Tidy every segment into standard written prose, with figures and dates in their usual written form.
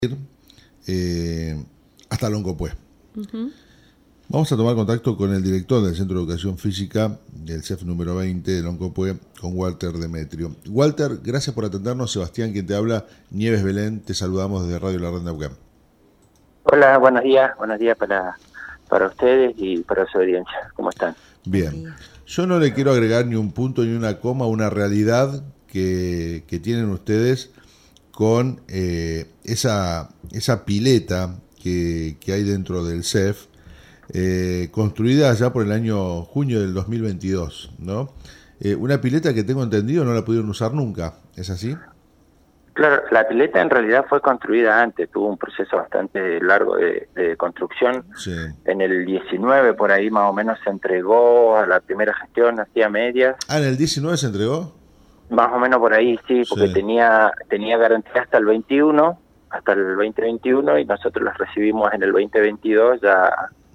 hasta Loncopué. Uh-huh. Vamos a tomar contacto con el director del Centro de Educación Física del CEF número 20 de Loncopué, con Walter Demetrio. Walter, gracias por atendernos. Sebastián, quien te habla, Nieves Belén, te saludamos desde Radio La Red Neuquén. Hola, buenos días para ustedes y para su audiencia. ¿Cómo están? Bien, yo no le quiero agregar ni un punto ni una coma a una realidad que tienen ustedes con esa pileta que hay dentro del CEF, construida ya por el año junio del 2022, ¿no? Una pileta que tengo entendido no la pudieron usar nunca, ¿es así? Claro, la pileta en realidad fue construida antes, tuvo un proceso bastante largo de construcción. Sí. En el 19 por ahí más o menos se entregó a la primera gestión, hacía medias. Ah, ¿en el 19 se entregó? Más o menos por ahí, sí, porque Sí. tenía garantía hasta el 21, hasta el 2021, y nosotros las recibimos en el 2022 ya.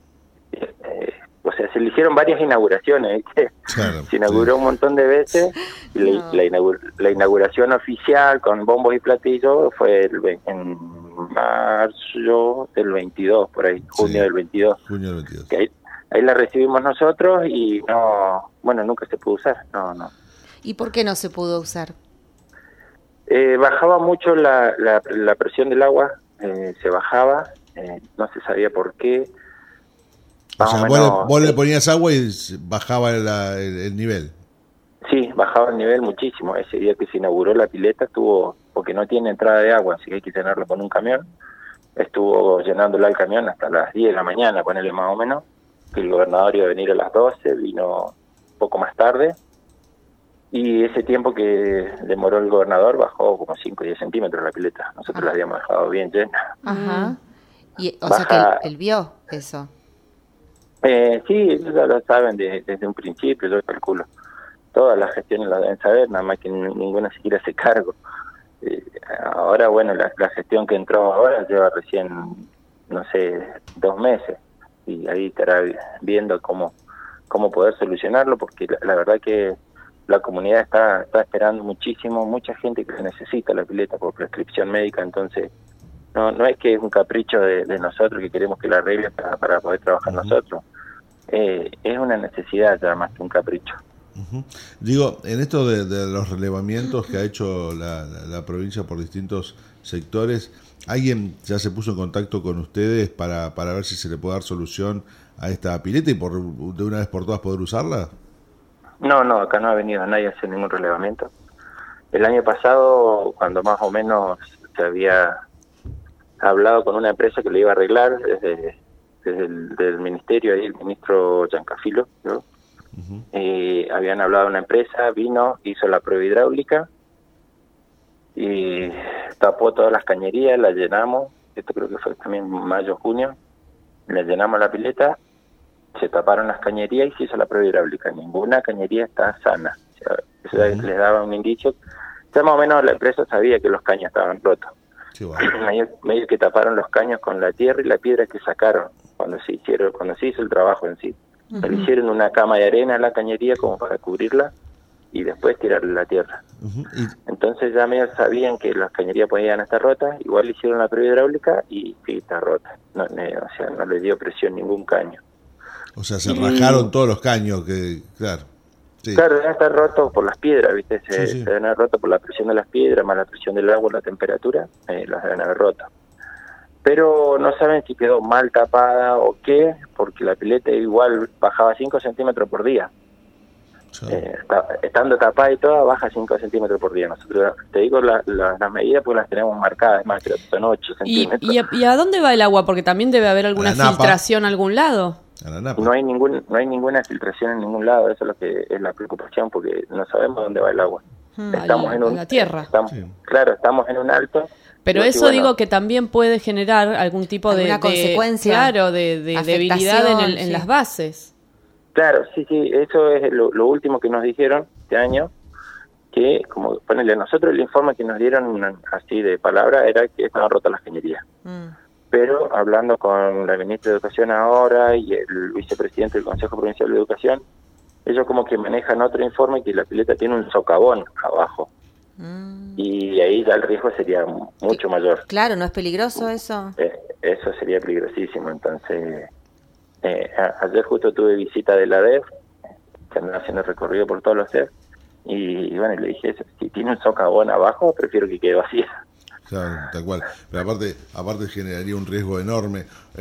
O sea, se le hicieron varias inauguraciones, ¿viste? Claro, Se inauguró sí. un montón de veces. Y la inauguración oficial con bombos y platillos fue en marzo del 22, por ahí, junio Sí, del 22. Junio del 22. Que ahí la recibimos nosotros y nunca se pudo usar, no. ¿Y por qué no se pudo usar? Bajaba mucho la presión del agua, se bajaba, no se sabía por qué. O sea, vos le ponías agua y bajaba el nivel. Sí, bajaba el nivel muchísimo. Ese día que se inauguró la pileta porque no tiene entrada de agua, así que hay que llenarlo con un camión. Estuvo llenándola el camión hasta las 10 de la mañana, ponele más o menos, que el gobernador iba a venir a las 12, vino un poco más tarde. Y ese tiempo que demoró el gobernador bajó como 5 o 10 centímetros la pileta. Nosotros la habíamos dejado bien llena. Ajá. Y, o Baja, sea que él vio eso. Sí, ellos ya lo saben desde un principio, yo calculo. Todas las gestiones las deben saber, nada más que ninguna se quiere hacer cargo. Ahora, bueno, la gestión que entró ahora lleva recién, 2 meses. Y ahí estará viendo cómo poder solucionarlo, porque la verdad que la comunidad está esperando muchísimo, mucha gente que necesita la pileta por prescripción médica, entonces no es que es un capricho de nosotros que queremos que la arregle para poder trabajar nosotros. Es una necesidad ya más que un capricho. Uh-huh. Digo, en esto de los relevamientos que ha hecho la provincia por distintos sectores, ¿alguien ya se puso en contacto con ustedes para ver si se le puede dar solución a esta pileta y de una vez por todas poder usarla? No, acá no ha venido nadie a hacer ningún relevamiento. El año pasado, cuando más o menos se había hablado con una empresa que lo iba a arreglar desde el ministerio, ahí el ministro Giancafilo, ¿no? Uh-huh. Habían hablado a una empresa, vino, hizo la prueba hidráulica y tapó todas las cañerías, la llenamos, esto creo que fue también mayo, junio, le llenamos la pileta, se taparon las cañerías y se hizo la prueba hidráulica. Ninguna cañería está sana. O sea, eso Uh-huh. les daba un indicio. Ya más o menos la empresa sabía que los caños estaban rotos. Sí, bueno. medio que taparon los caños con la tierra y la piedra que sacaron cuando se hizo el trabajo en sí. Uh-huh. Le hicieron una cama de arena a la cañería como para cubrirla y después tirarle la tierra. Uh-huh. Entonces ya medio sabían que las cañerías podían estar rotas, igual le hicieron la prueba hidráulica y sí, está rota. No le dio presión ningún caño. O sea, se rajaron todos los caños, claro. Sí. Claro, deben estar rotos por las piedras, ¿viste? Sí. Se deben haber roto por la presión de las piedras, más la presión del agua, la temperatura, las deben haber roto. Pero no saben si quedó mal tapada o qué, porque la pileta igual bajaba 5 centímetros por día. Sí. Estando tapada y toda, baja 5 centímetros por día. Nosotros, te digo las medidas porque las tenemos marcadas, es más, creo que son 8 centímetros. ¿Y a dónde va el agua? Porque también debe haber alguna filtración a algún lado. A la napa. No hay ninguna filtración en ningún lado, eso es lo que es la preocupación, porque no sabemos dónde va el agua. Estamos en la tierra. Claro, estamos en un alto. Pero eso digo que también puede generar algún tipo de consecuencia, claro, de debilidad en las bases. Claro, sí, eso es lo último que nos dijeron este año, que como ponele a nosotros el informe que nos dieron así de palabra era que estaban rotas las cañerías. Pero hablando con la ministra de Educación ahora y el vicepresidente del Consejo Provincial de Educación, ellos como que manejan otro informe que la pileta tiene un socavón abajo. y ahí ya el riesgo sería mucho mayor. Claro, ¿no es peligroso eso? Eso sería peligrosísimo. Entonces, ayer justo tuve visita de la DEF, que andan haciendo el recorrido por todos los CEF, y bueno, le dije, si tiene un socavón abajo, prefiero que quede vacía. Claro, tal cual. Pero aparte generaría un riesgo enorme.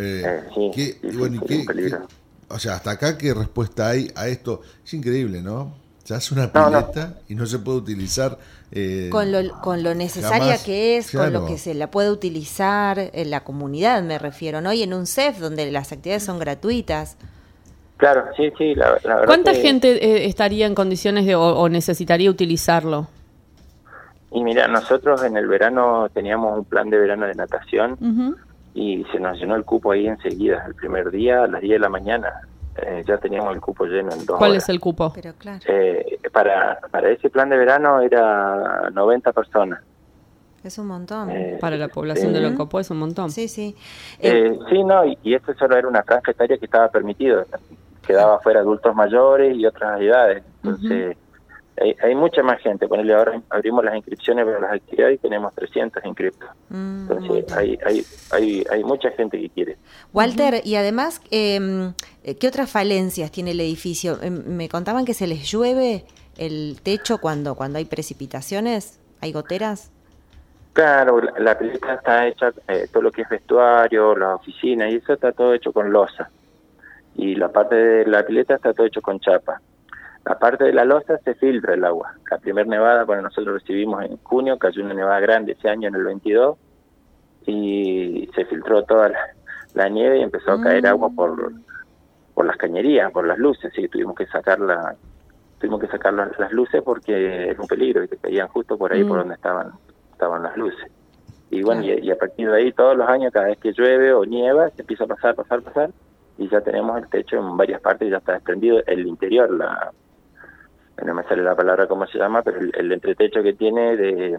O sea, hasta acá, ¿qué respuesta hay a esto? Es increíble, ¿no? Se hace una pileta y no se puede utilizar. Con lo necesaria jamás, que es, claro. Con lo que se la puede utilizar en la comunidad, me refiero, ¿no? Y en un CEF donde las actividades son gratuitas. Claro, sí, la verdad. ¿Cuánta gente estaría en condiciones o necesitaría utilizarlo? Y mira, nosotros en el verano teníamos un plan de verano de natación, uh-huh, y se nos llenó el cupo ahí enseguida. El primer día, a las 10 de la mañana, ya teníamos el cupo lleno en 2 horas. ¿Cuál es el cupo? Pero claro. Para ese plan de verano era 90 personas. Es un montón. Para la población de Loncopué es un montón. Sí. Sí, no, y esto solo era una franja etaria que estaba permitido. Quedaba fuera adultos mayores y otras edades. Entonces, hay mucha más gente. Ponele, ahora abrimos las inscripciones para las actividades y tenemos 300 inscriptos. Entonces, hay mucha gente que quiere. Walter, y además, ¿qué otras falencias tiene el edificio? Me contaban que se les llueve el techo cuando hay precipitaciones, ¿hay goteras? Claro, la pileta está hecha, todo lo que es vestuario, las oficinas, y eso está todo hecho con losa. Y la parte de la pileta está todo hecho con chapa. La parte de la losa se filtra el agua. La primera nevada, bueno, nosotros recibimos en junio, cayó una nevada grande ese año en el 22, y se filtró toda la nieve y empezó a caer agua por las cañerías, por las luces, y tuvimos que sacar las luces porque era un peligro, y que caían justo por ahí por donde estaban las luces. Y bueno, y a partir de ahí todos los años, cada vez que llueve o nieva, se empieza a pasar, y ya tenemos el techo en varias partes, ya está desprendido el interior, no me sale la palabra cómo se llama, pero el entretecho que tiene de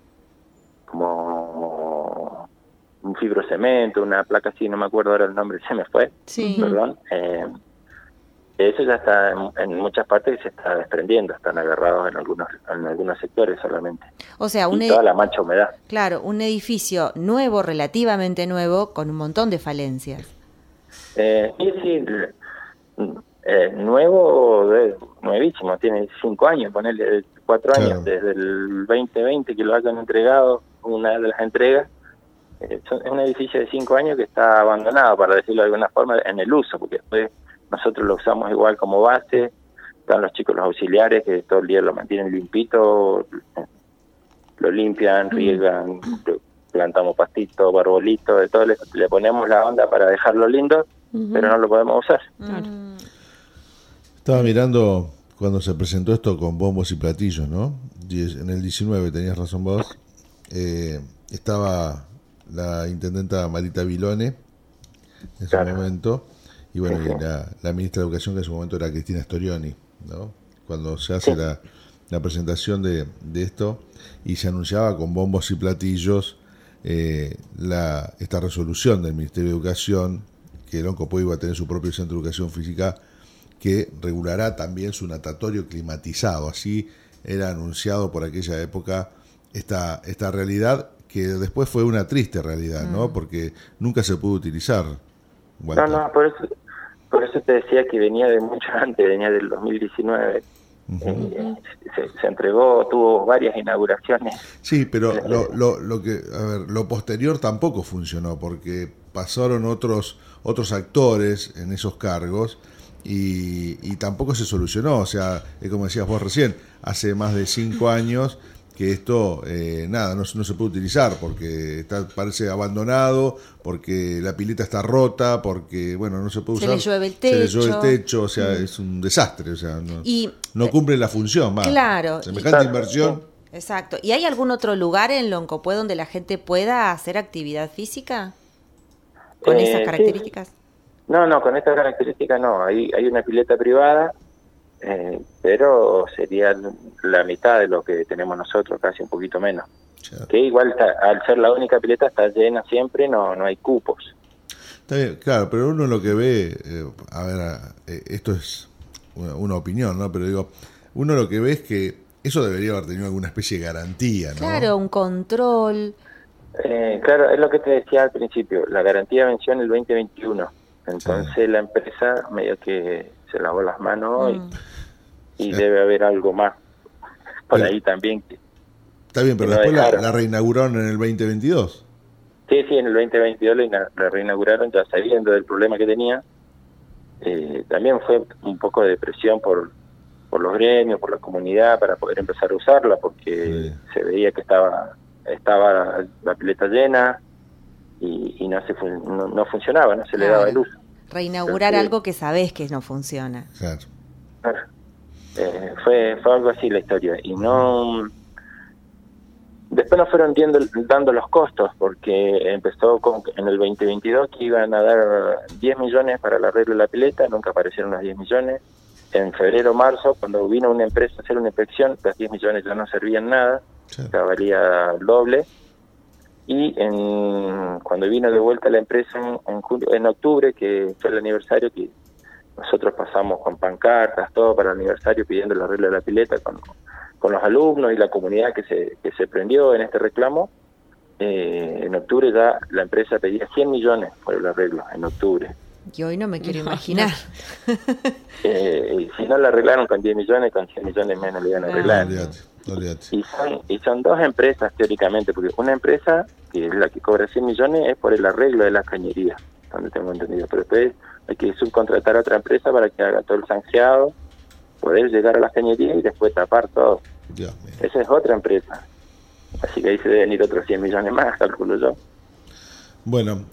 como un fibrocemento, una placa así, no me acuerdo ahora el nombre, se me fue, perdón, eso ya está en muchas partes y se está desprendiendo, están agarrados en algunos sectores solamente. O sea, toda la mancha humedad. Claro, un edificio nuevo, relativamente nuevo, con un montón de falencias. Nuevísimo, tiene 5 años, ponerle 4 años, desde el 2020 que lo hayan entregado, una de las entregas. Es un edificio de 5 años que está abandonado, para decirlo de alguna forma, en el uso, porque después nosotros lo usamos igual como base. Están los chicos, los auxiliares, que todo el día lo mantienen limpito, lo limpian, riegan, plantamos pastitos, barbolitos, de todo, le ponemos la onda para dejarlo lindo, pero no lo podemos usar. Estaba mirando cuando se presentó esto con bombos y platillos, ¿no? En el 19, tenías razón vos, estaba la intendenta Marita Vilone en ese momento, y bueno, y la ministra de Educación, que en su momento era Cristina Storioni, ¿no? Cuando se hace la presentación de esto, y se anunciaba con bombos y platillos esta resolución del Ministerio de Educación, que Loncopué iba a tener su propio centro de educación física, que regulará también su natatorio climatizado. Así era anunciado por aquella época esta realidad, que después fue una triste realidad, ¿no? Porque nunca se pudo utilizar. Walter. No, por eso te decía que venía de mucho antes, venía del 2019. Se entregó, tuvo varias inauguraciones. Sí, pero lo posterior tampoco funcionó, porque pasaron otros actores en esos cargos y tampoco se solucionó. O sea, es como decías vos recién, hace más de 5 años que esto no se puede utilizar, porque parece abandonado, porque la pileta está rota, porque no se puede usar. Se le llueve el techo. O sea, es un desastre, o sea, no cumple la función más. Claro. Semejante inversión. Exacto. ¿Y hay algún otro lugar en Loncopué donde la gente pueda hacer actividad física con esas características? Sí. No, con estas características no. Hay una pileta privada, pero sería la mitad de lo que tenemos nosotros, casi un poquito menos. Claro. Que igual, al ser la única pileta, está llena siempre, no hay cupos. Está bien, claro, pero uno lo que ve, esto es una opinión, ¿no? Pero digo, uno lo que ve es que eso debería haber tenido alguna especie de garantía, ¿no? Claro, un control. Claro, es lo que te decía al principio, la garantía venció en el 2021, entonces la empresa medio que se lavó las manos y debe haber algo más por ahí también. Está bien, pero después la reinauguraron en el 2022. Sí, en el 2022 la reinauguraron ya sabiendo del problema que tenía. También fue un poco de presión por los gremios, por la comunidad, para poder empezar a usarla, porque se veía que estaba la pileta llena y no funcionaba, no se le daba el uso. Reinaugurar algo que sabés que no funciona. Claro. Fue algo así la historia. Y no... Después nos fueron dando los costos, porque empezó en el 2022 que iban a dar 10 millones para el arreglo de la pileta, nunca aparecieron los 10 millones. En febrero, marzo, cuando vino una empresa a hacer una inspección, los 10 millones ya no servían nada, ya valía el doble. Y cuando vino de vuelta la empresa en octubre, que fue el aniversario, que nosotros pasamos con pancartas, todo para el aniversario, pidiendo el arreglo de la pileta con los alumnos y la comunidad que se prendió en este reclamo. En octubre ya la empresa pedía 100 millones por el arreglo, en octubre. Y hoy no me quiero imaginar. Si no la arreglaron con 10 millones, con 100 millones menos le iban a arreglar. Olvídate. Y son dos empresas teóricamente, porque una empresa, que es la que cobra 100 millones, es por el arreglo de las cañerías, donde tengo entendido. Pero después hay que subcontratar a otra empresa para que haga todo el zanjeado, poder llegar a las cañerías y después tapar todo. Esa es otra empresa. Así que ahí se deben ir otros 100 millones más, calculo yo. Bueno,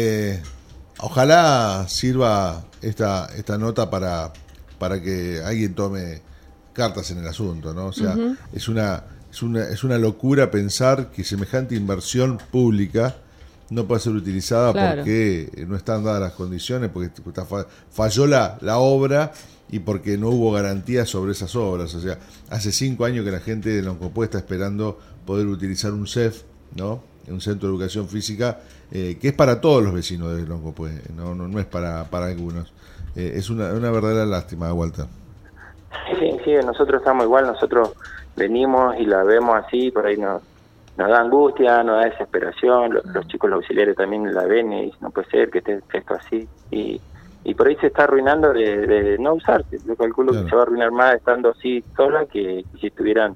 ojalá sirva esta nota para que alguien tome cartas en el asunto, ¿no? O sea, es una locura pensar que semejante inversión pública no puede ser utilizada porque no están dadas las condiciones, porque falló la obra y porque no hubo garantía sobre esas obras. O sea, hace 5 años que la gente de Loncopué está esperando poder utilizar un CEF, ¿no? Un centro de educación física, que es para todos los vecinos de Loncopué, no es para algunos. Es una verdadera lástima, Walter. Sí, nosotros estamos igual, nosotros venimos y la vemos así, por ahí nos da angustia, nos da desesperación, los chicos, los auxiliares también la ven y dicen, no puede ser que esté esto así, y por ahí se está arruinando de no usarse. Yo calculo que se va a arruinar más estando así sola que si estuvieran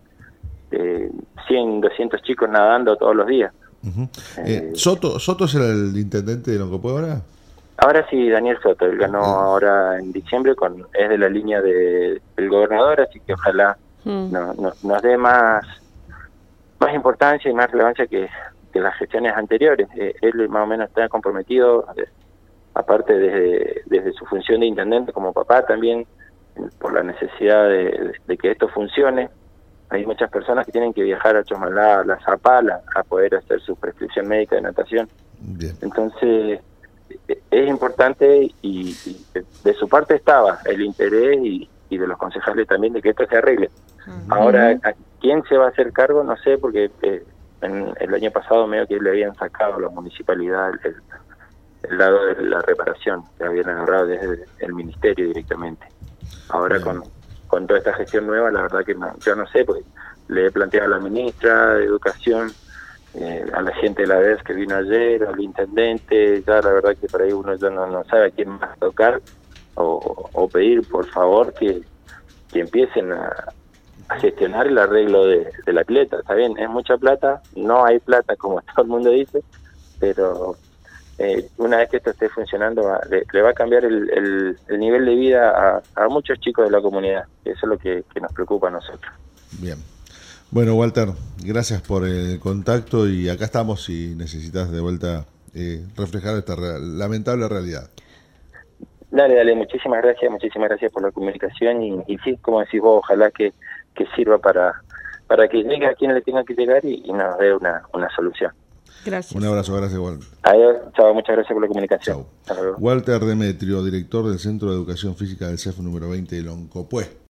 100, 200 chicos nadando todos los días. ¿Soto es el intendente de Loncopué ahora? Ahora sí, Daniel Soto, él ganó ahora en diciembre, es de la línea del gobernador, así que ojalá nos dé más importancia y más relevancia que las gestiones anteriores. Él más o menos está comprometido, aparte desde su función de intendente como papá también, por la necesidad de que esto funcione. Hay muchas personas que tienen que viajar a Chomalá, a La Zapala, a poder hacer su prescripción médica de natación. Bien. Entonces, es importante y de su parte estaba el interés y de los concejales también de que esto se arregle. Ahora, ¿a quién se va a hacer cargo? No sé, porque el año pasado medio que le habían sacado a la municipalidad el lado de la reparación, que habían agarrado desde el ministerio directamente. Ahora con toda esta gestión nueva, la verdad que yo no sé, porque le he planteado a la ministra de Educación, a la gente de la DES que vino ayer, al intendente, ya la verdad que por ahí uno ya no sabe a quién más tocar o pedir por favor que empiecen a gestionar el arreglo de la pileta. Está bien, es mucha plata, no hay plata como todo el mundo dice, pero una vez que esto esté funcionando le va a cambiar el nivel de vida a muchos chicos de la comunidad. Eso es lo que nos preocupa a nosotros. Bien. Bueno, Walter, gracias por el contacto y acá estamos si necesitas de vuelta reflejar esta lamentable realidad. Dale, muchísimas gracias por la comunicación y sí, como decís vos, ojalá que sirva para que llegue a quien le tenga que llegar y nos dé una solución. Gracias. Un abrazo, gracias, Walter. Adiós, chao, muchas gracias por la comunicación. Walter Demetrio, director del Centro de Educación Física del CEF número 20 de Loncopué.